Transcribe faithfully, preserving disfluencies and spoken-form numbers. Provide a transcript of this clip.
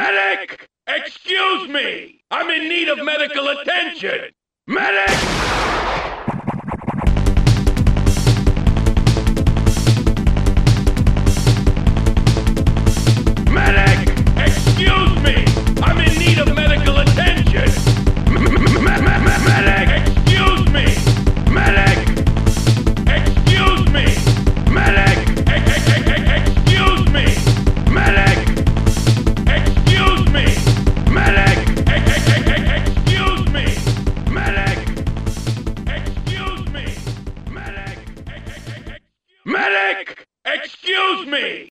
Medic! Excuse me! I'm in need of medical attention! Medic!